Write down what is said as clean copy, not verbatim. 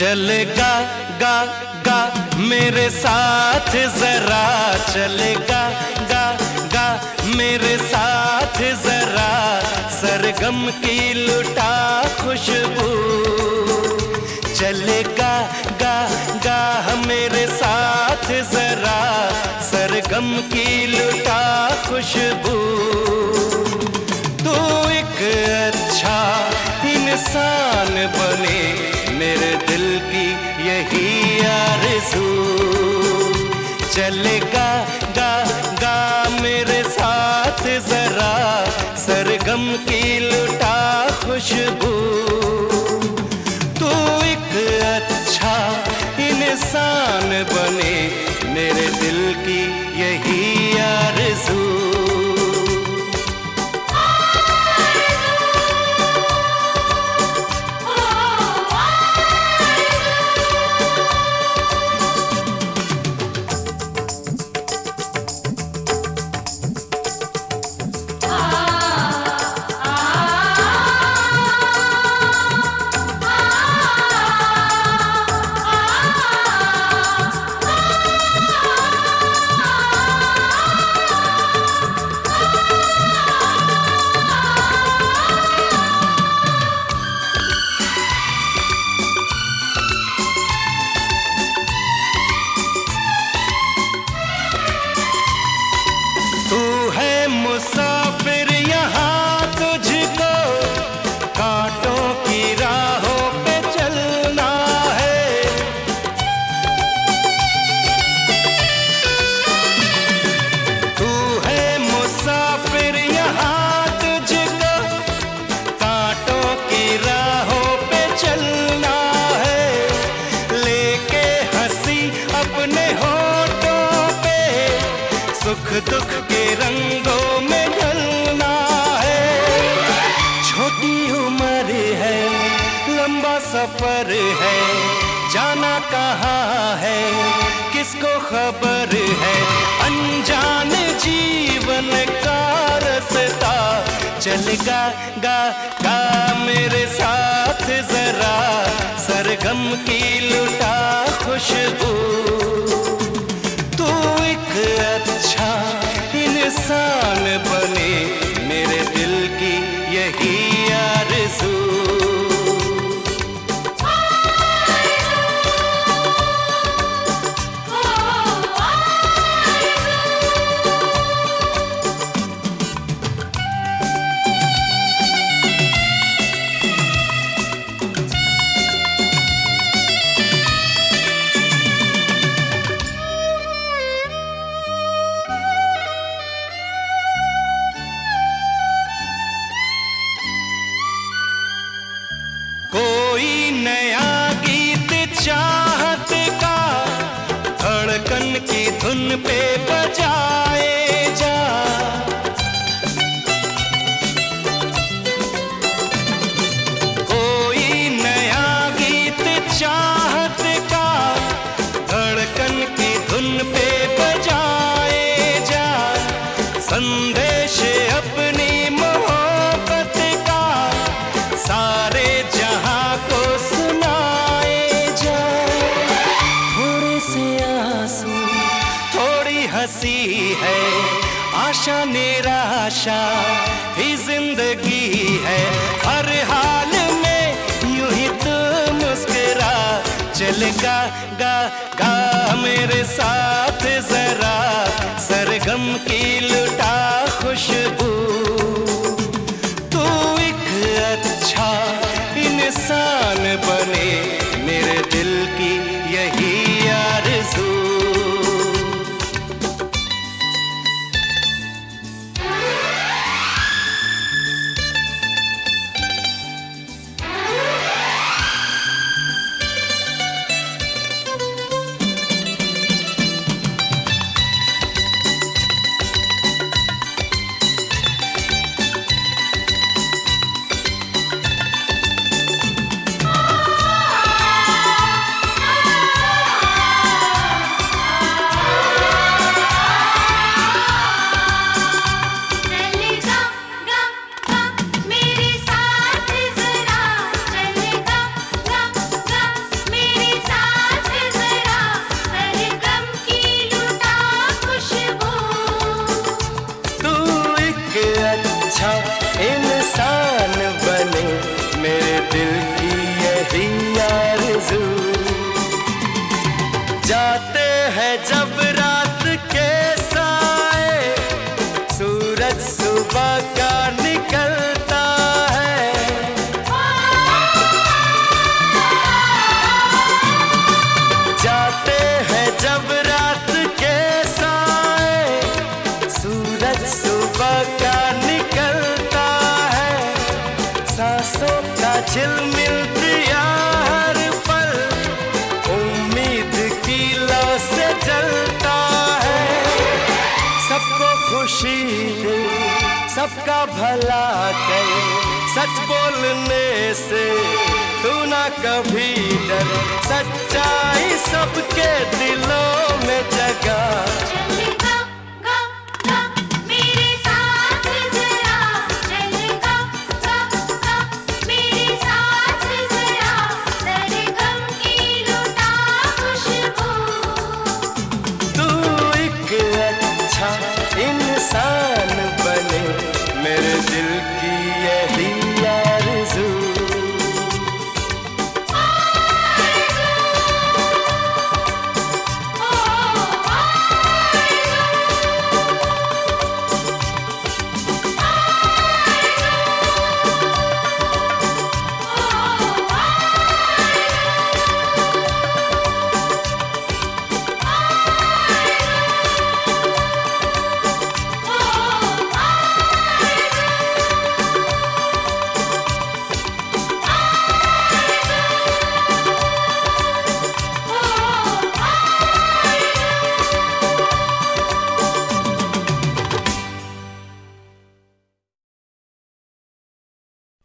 चलेगा गा गा मेरे साथ जरा, चलेगा गा गा मेरे साथ जरा, सरगम की लुटा खुशबू। चलेगा गा गा मेरे साथ जरा, सरगम की लुटा खुशबू। तू एक अच्छा इंसान बने, मेरे दिल की यही आरज़ू। चलेगा गा गा मेरे साथ जरा, सरगम की लुटा खुशबू। तू एक अच्छा इंसान बने, मेरे दिल की यही आरज़ू। मुसाफिर यहाँ तुझको कांटों की राहों पे चलना है। तू है मुसाफिर यहाँ तुझको कांटों की राहों पे चलना है। लेके हंसी अपने होठों पे, सुख दुख के रंगों में ढलना है। छोटी उम्र है, लंबा सफर है, जाना कहाँ है किसको खबर है। अनजान जीवन का रास्ता, चलेगा गा गा मेरे साथ जरा, सरगम की लुटा खुशबू। तू एक अच्छा इंसान बने, मेरे दिल की यही आरज़ू। कोई नया गीत चाहत का, धड़कन की धुन पे बजाए जा। कोई नया गीत चाहत का, धड़कन की धुन पे बजाए जा। संदेश अपनी मोहब्बत का सारे जहां को सुनाए जा। थोड़े से आंसू थोड़ी हंसी है, आशा निराशा ही जिंदगी है। हर हाल में यूं ही तो मुस्कुरा, चलेगा गा गा मेरे साथ जरा, सरगम की लुटा खुशबू। तू एक अच्छा इंसान बने, मेरे दिल की यही आरज़ू। जाते हैं जब रात के साए, सूरज सुबह का निकलता है। जाते हैं जब रात के साए, सूरज सुबह का निकलता है। सांसों का झिलमिल दिया हर पल, उम्मीद की लौ से जलता है। सबको खुशी दे, सबका भला कर, सच बोलने से तू ना कभी डर। सच्चाई सब